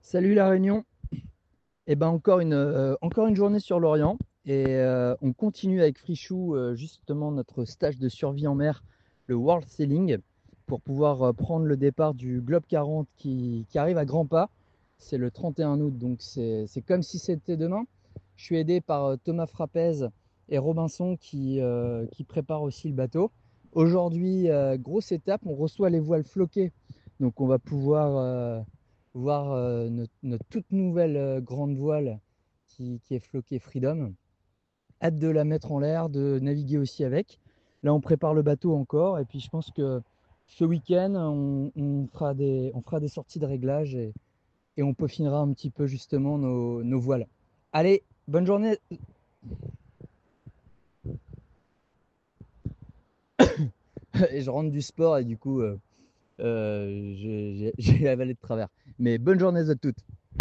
Salut La Réunion. Eh ben encore une journée sur l'Orient et on continue avec Frichou justement notre stage de survie en mer, le World Sailing, pour pouvoir prendre le départ du Globe 40 qui arrive à grands pas. C'est le 31 août, donc c'est comme si c'était demain. Je suis aidé par Thomas Frappez et Robinson qui préparent aussi le bateau. Aujourd'hui, grosse étape, on reçoit les voiles floquées, donc on va pouvoir voir notre toute nouvelle grande voile qui est floquée Freedom. Hâte de la mettre en l'air, de naviguer aussi avec. Là, on prépare le bateau encore. Et puis, je pense que ce week-end, on fera des sorties de réglage et on peaufinera un petit peu justement nos voiles. Allez, bonne journée. Et je rentre du sport et du coup, j'ai avalé de travers. Mais bonne journée à toutes.